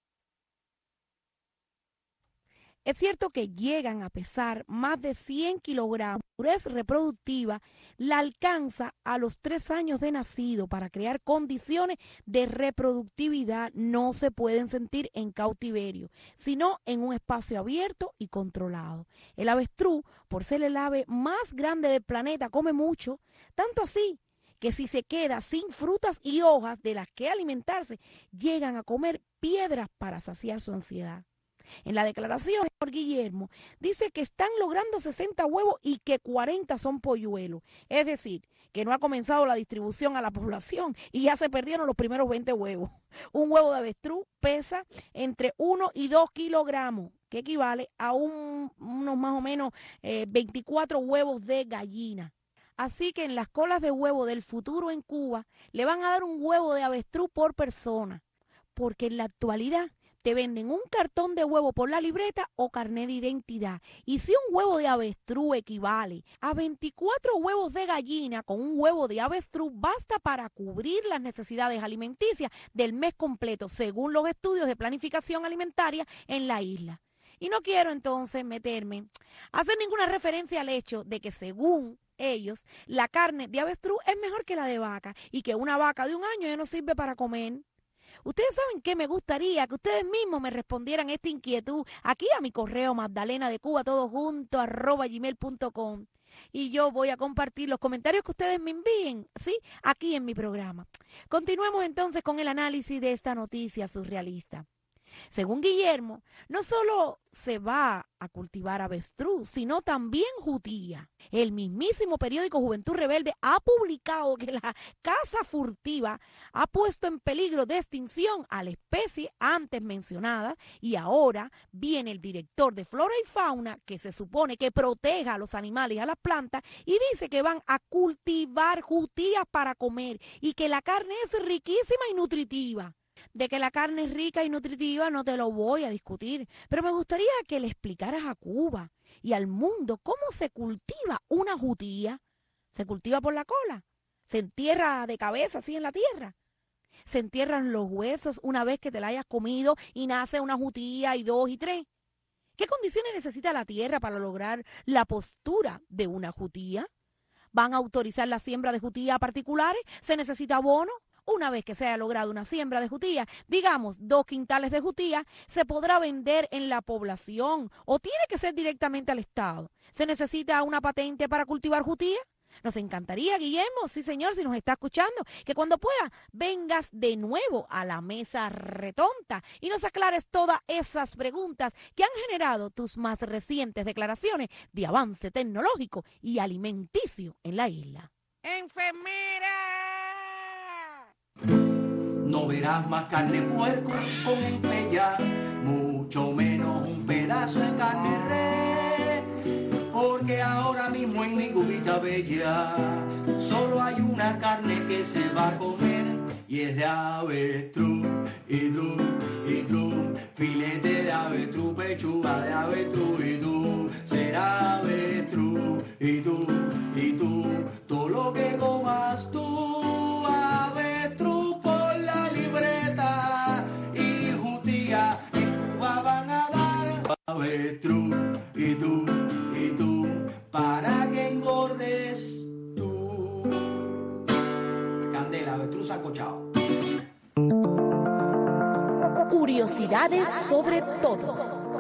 Speaker 3: Es cierto que llegan a pesar más de 100 kilogramos. La madurez reproductiva la alcanza a los 3 años de nacido. Para crear condiciones de reproductividad no se pueden sentir en cautiverio, sino en un espacio abierto y controlado. El avestruz, por ser el ave más grande del planeta, come mucho, tanto así que si se queda sin frutas y hojas de las que alimentarse, llegan a comer piedras para saciar su ansiedad. En la declaración, el señor Guillermo dice que están logrando 60 huevos y que 40 son polluelos. Es decir, que no ha comenzado la distribución a la población y ya se perdieron los primeros 20 huevos. Un huevo de avestruz pesa entre 1 y 2 kilogramos, que equivale a unos más o menos 24 huevos de gallina. Así que en las colas de huevo del futuro en Cuba le van a dar un huevo de avestruz por persona, porque en la actualidad te venden un cartón de huevo por la libreta o carnet de identidad. Y si un huevo de avestruz equivale a 24 huevos de gallina, con un huevo de avestruz basta para cubrir las necesidades alimenticias del mes completo, según los estudios de planificación alimentaria en la isla. Y no quiero entonces hacer ninguna referencia al hecho de que según ellos, la carne de avestruz es mejor que la de vaca y que una vaca de un año ya no sirve para comer. Ustedes saben que me gustaría que ustedes mismos me respondieran esta inquietud aquí a mi correo magdalenadecuba todo junto @gmail.com, y yo voy a compartir los comentarios que ustedes me envíen, ¿sí? Aquí en mi programa. Continuemos entonces con el análisis de esta noticia surrealista. Según Guillermo, no solo se va a cultivar avestruz, sino también jutía. El mismísimo periódico Juventud Rebelde ha publicado que la caza furtiva ha puesto en peligro de extinción a la especie antes mencionada, y ahora viene el director de Flora y Fauna, que se supone que proteja a los animales y a las plantas, y dice que van a cultivar jutías para comer y que la carne es riquísima y nutritiva. De que la carne es rica y nutritiva no te lo voy a discutir, pero me gustaría que le explicaras a Cuba y al mundo cómo se cultiva una jutía. ¿Se cultiva por la cola? ¿Se entierra de cabeza así en la tierra? ¿Se entierran los huesos una vez que te la hayas comido y nace una jutía y 2 y 3? ¿Qué condiciones necesita la tierra para lograr la postura de una jutía? ¿Van a autorizar la siembra de jutía a particulares? ¿Se necesita abono? Una vez que se haya logrado una siembra de jutía, digamos 2 quintales de jutía, ¿se podrá vender en la población o tiene que ser directamente al Estado? ¿Se necesita una patente para cultivar jutía? Nos encantaría, Guillermo, sí señor, si nos está escuchando, que cuando pueda vengas de nuevo a la mesa retonta y nos aclares todas esas preguntas que han generado tus más recientes declaraciones de avance tecnológico y alimenticio en la isla. ¡Enfermera!
Speaker 17: No verás más carne puerco con empellar, mucho menos un pedazo de carne res, porque ahora mismo en mi cubita bella solo hay una carne que se va a comer y y es de avestruz, y tru, filete de avestruz, pechuga de avestruz, y tú será avestruz, y tú, todo lo que comas tú, avestruz por la libreta, y jutía, en Cuba van a dar avestruz, y tú, para que engordes tú. Candela, avestruz acochado.
Speaker 4: Curiosidades sobre todo.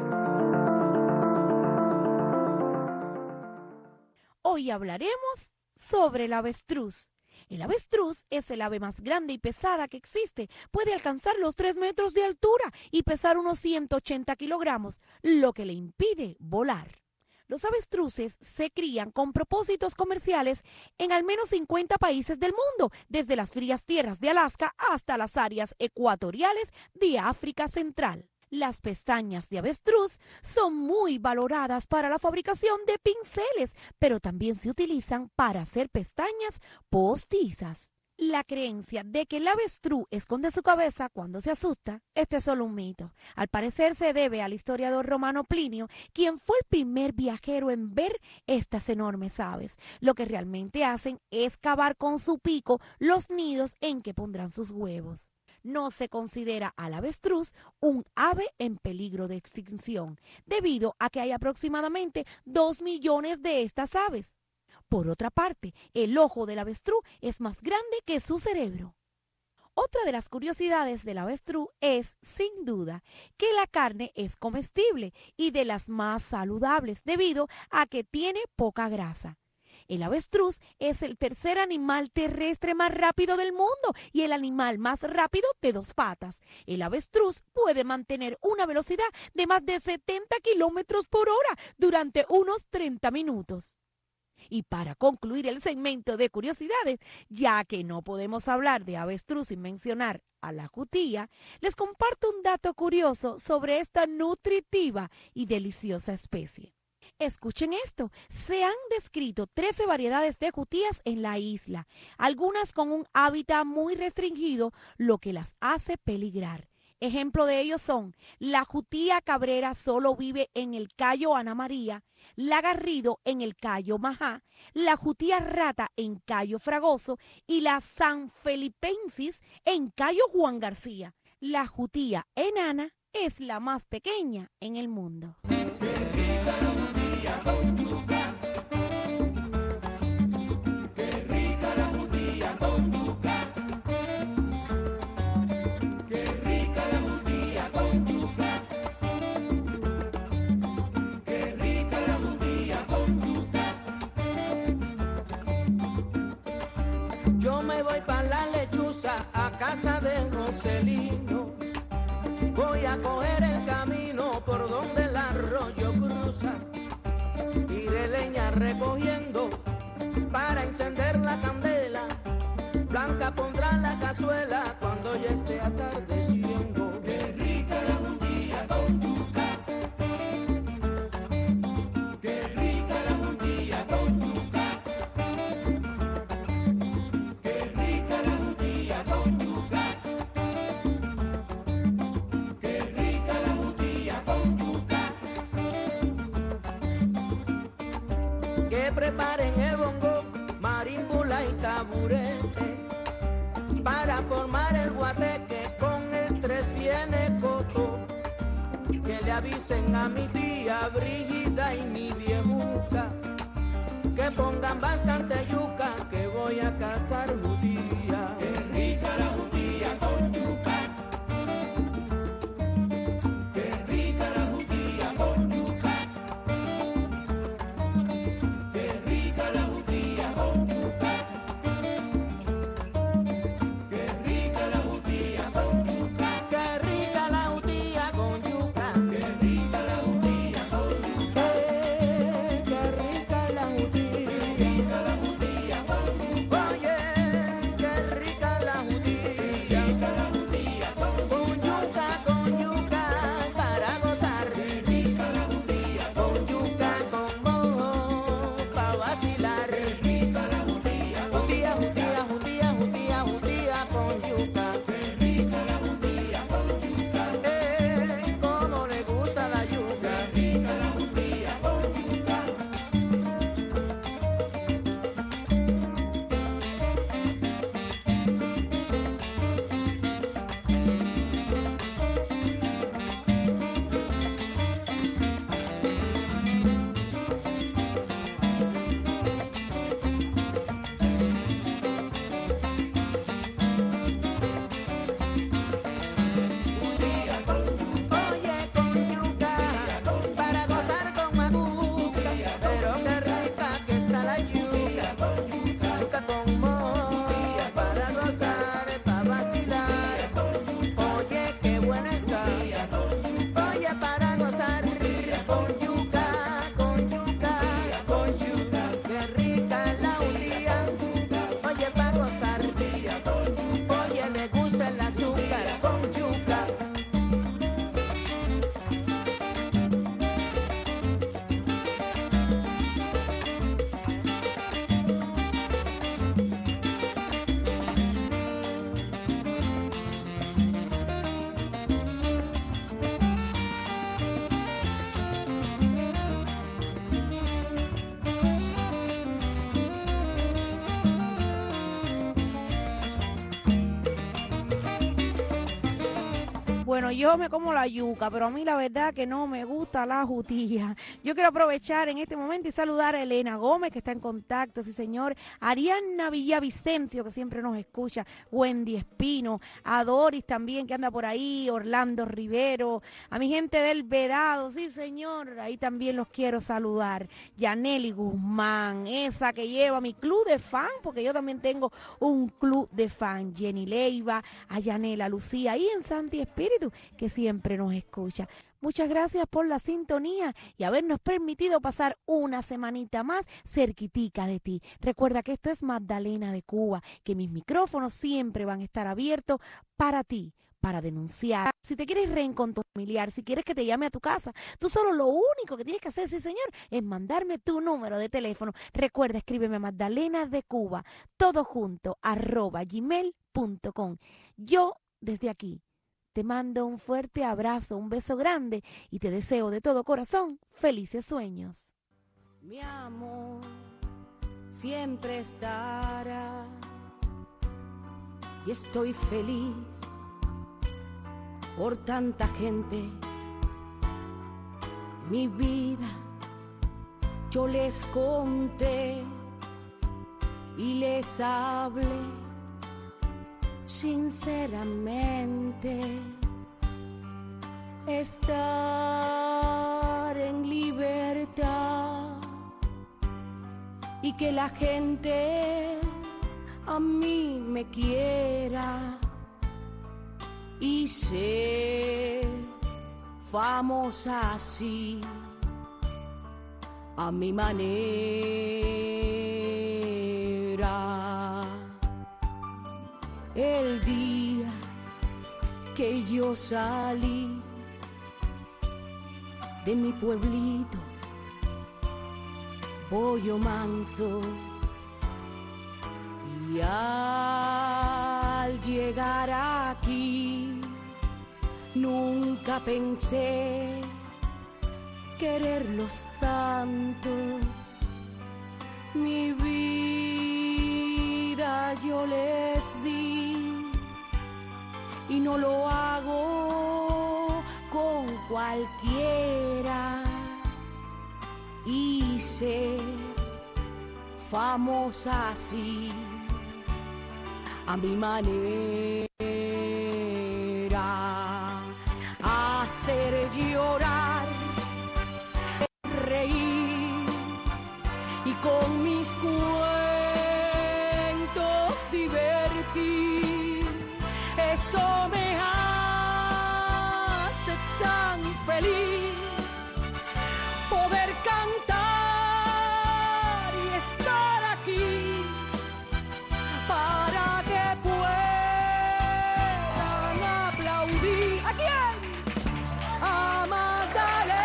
Speaker 3: Hoy hablaremos sobre el avestruz. El avestruz es el ave más grande y pesada que existe. Puede alcanzar los 3 metros de altura y pesar unos 180 kilogramos, lo que le impide volar. Los avestruces se crían con propósitos comerciales en al menos 50 países del mundo, desde las frías tierras de Alaska hasta las áreas ecuatoriales de África Central. Las pestañas de avestruz son muy valoradas para la fabricación de pinceles, pero también se utilizan para hacer pestañas postizas. La creencia de que el avestruz esconde su cabeza cuando se asusta, este es solo un mito. Al parecer se debe al historiador romano Plinio, quien fue el primer viajero en ver estas enormes aves. Lo que realmente hacen es cavar con su pico los nidos en que pondrán sus huevos. No se considera al avestruz un ave en peligro de extinción, debido a que hay aproximadamente 2 millones de estas aves. Por otra parte, el ojo del avestruz es más grande que su cerebro. Otra de las curiosidades del avestruz es, sin duda, que la carne es comestible y de las más saludables debido a que tiene poca grasa. El avestruz es el tercer animal terrestre más rápido del mundo y el animal más rápido de 2 patas. El avestruz puede mantener una velocidad de más de 70 kilómetros por hora durante unos 30 minutos. Y para concluir el segmento de curiosidades, ya que no podemos hablar de avestruz sin mencionar a la jutía, les comparto un dato curioso sobre esta nutritiva y deliciosa especie. Escuchen esto, se han descrito 13 variedades de jutías en la isla, algunas con un hábitat muy restringido, lo que las hace peligrar. Ejemplo de ellos son la jutía cabrera solo vive en el Cayo Ana María, la garrido en el Cayo Majá, la jutía rata en Cayo Fragoso y la sanfelipensis en Cayo Juan García. La jutía enana es la más pequeña en el mundo.
Speaker 18: Yo me voy pa' la lechuza a casa de Joselino. Voy a coger el camino por donde el arroyo cruza. Iré leña recogiendo para encender la candela. Blanca pondrá la cazuela cuando ya esté atardeciendo. Qué rica la jutía con yuca. Qué rica la jutía con yuca. Preparen el bongo, marimbula y taburete para formar el guateque. Con el 3 viene Coto. Que le avisen a mi tía Brígida y mi viejuca que pongan bastante yuca, que voy a cazar jutía. Qué rica la jutía con yuca. Qué rica la jutía con yuca. Qué rica la jutía con yuca. Qué rica la jutía con yuca. Qué rica la jutía con yuca. Qué rica la jutía con yuca. Qué rica la jutía. Qué rica la jutía con yuca. Oye, qué
Speaker 3: Bueno, yo me como la yuca, pero a mí la verdad que no me gusta la jutilla. Yo quiero aprovechar en este momento y saludar a Elena Gómez, que está en contacto, sí señor, Ariana Villavicencio, que siempre nos escucha, Wendy Espino, a Doris también, que anda por ahí, Orlando Rivero, a mi gente del Vedado, sí señor, ahí también los quiero saludar. Yaneli Guzmán, esa que lleva mi club de fan, porque yo también tengo un club de fan. Jenny Leiva, a Yanela Lucía, ahí en Santi Espíritu, que siempre nos escucha. Muchas gracias por la sintonía y habernos permitido pasar una semanita más cerquitica de ti. Recuerda que esto es Magdalena de Cuba, que mis micrófonos siempre van a estar abiertos para ti, para denunciar. Si te quieres reencontrar familiar, si quieres que te llame a tu casa, tú solo lo único que tienes que hacer, sí señor, es mandarme tu número de teléfono. Recuerda, escríbeme a Magdalena de Cuba, todo junto, @gmail.com. Yo, desde aquí, te mando un fuerte abrazo, un beso grande y te deseo de todo corazón felices sueños.
Speaker 1: Mi amor siempre estará y estoy feliz por tanta gente. Mi vida yo les conté y les hablé sinceramente. Estar en libertad y que la gente a mí me quiera y ser famosa así a mi manera. El día que yo salí de mi pueblito, Pollo Manso, y al llegar aquí nunca pensé quererlos tanto. Mi vida yo les di y no lo hago con cualquiera. Y ser famosa así a mi manera, hacer llorar, reír y con mis cuentos divertir. Eso me hace tan feliz poder cantar y estar aquí para que puedan aplaudir. ¿A quién? A Magdalena.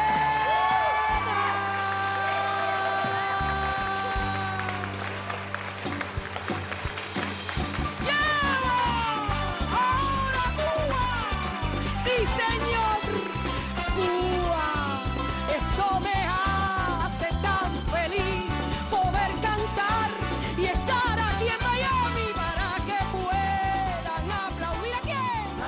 Speaker 1: Ahora Cuba, sí señor, Cuba, eso me hace tan feliz poder cantar y estar aquí en Miami para que puedan aplaudir. ¿A quién? A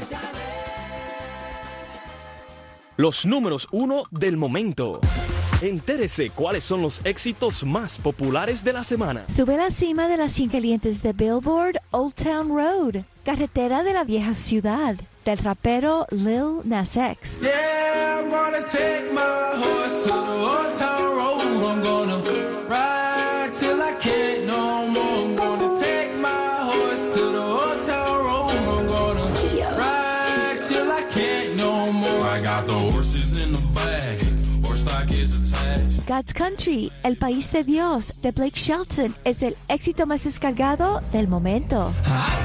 Speaker 13: Los números 1 del momento. Entérese cuáles son los éxitos más populares de la semana.
Speaker 19: Sube a la cima de las 100 calientes de Billboard, Old Town Road, carretera de la vieja ciudad, del rapero Lil Nas X.
Speaker 6: Yeah, I'm gonna take my horse to the old town road. I'm gonna ride till I can't no more. I'm gonna take my horse to the old town road. I'm gonna ride till I can't no more. I got the horses in the back. Horse stock is attached.
Speaker 19: God's Country, El País de Dios, de Blake Shelton, es el éxito más descargado del momento.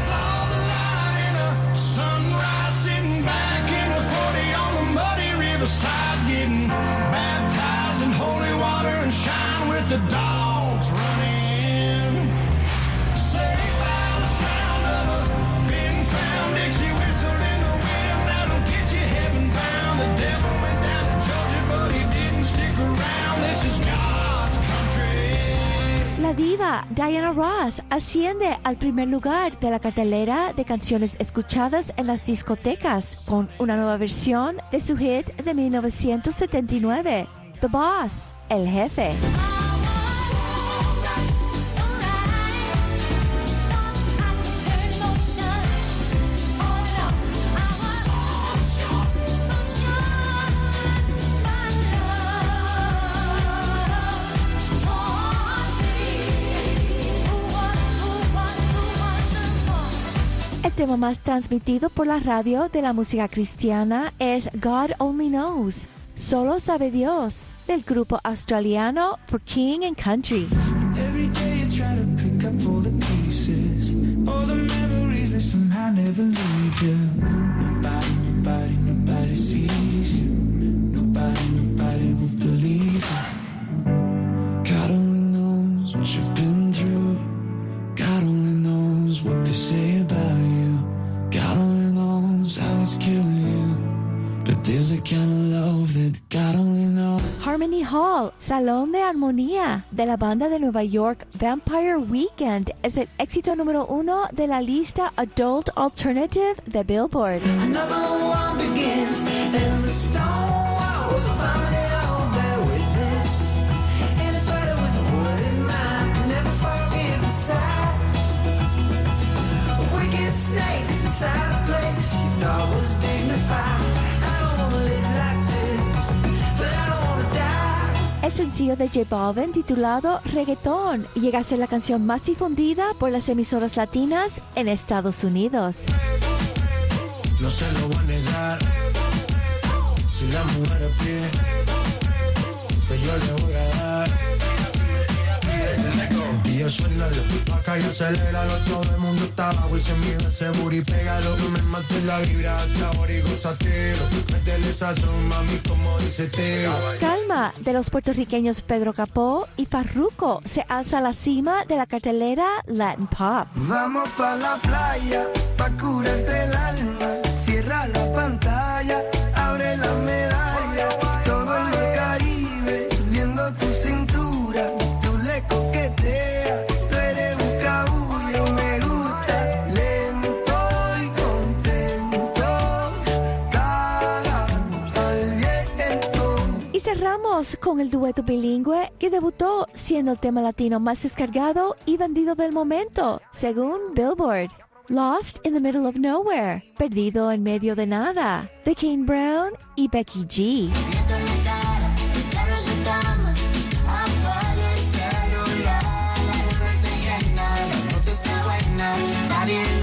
Speaker 6: Sunrise sitting back in a 40 on the muddy riverside, getting baptized in holy water and shine with the dogs running. Saved by the sound of a pin found Dixie whistle in the wind that'll get you heaven bound. The devil went down to Georgia, but he didn't stick around. This is God's country.
Speaker 19: La diva artista Diana Ross asciende al primer lugar de la cartelera de canciones escuchadas en las discotecas con una nueva versión de su hit de 1979, The Boss, El Jefe. El tema más transmitido por la radio de la música cristiana es God Only Knows, Solo Sabe Dios, del grupo australiano For King and Country.
Speaker 6: Every day you try to pick up all the pieces, all the memories that somehow never leave you. Nobody sees you. Nobody will believe you. God only knows what you've been through. God only knows what they say about you. God only knows how it's killing you. But there's a kind of love that God only knows.
Speaker 19: Harmony Hall, Salón de Armonía, de la banda de Nueva York Vampire Weekend, es el éxito número 1 de la lista Adult Alternative de Billboard.
Speaker 6: Another one begins, and the stone walls of harmony all bear witness. And a fighter with a word in mind can never forgive the sight of wicked snakes inside a place you thought was dignified. I don't wanna live like this, but I don't wanna die.
Speaker 19: El sencillo de J Balvin titulado Reggaetón llega a ser la canción más difundida por las emisoras latinas en Estados Unidos.
Speaker 6: No se lo voy a negar, si la mujer a pie, pues yo le voy a dar. Y yo suéltalo, acá yo aceléralo, todo el mundo está abajo y se mide ese booty, pégalo. No me mates la vibra, hasta ahora y gozatelo. Métele sazón, mami, como dice Teo.
Speaker 19: Calma, de los puertorriqueños Pedro Capó y Farruko, se alza a la cima de la cartelera Latin Pop.
Speaker 6: Vamos pa' la playa, pa' curarte el alma. Cierra la pantalla, abre la medalla. Todo el mar Caribe, viendo tu cintura. Tú le coqueteas, tú eres un cabullo. Me gusta lento y contento. Cara al viento.
Speaker 19: Y cerramos con el dueto bilingüe que debutó siendo el tema latino más descargado y vendido del momento, según Billboard. Lost in the Middle of Nowhere, Perdido en Medio de Nada, de Kane Brown y Becky G.
Speaker 6: Nadie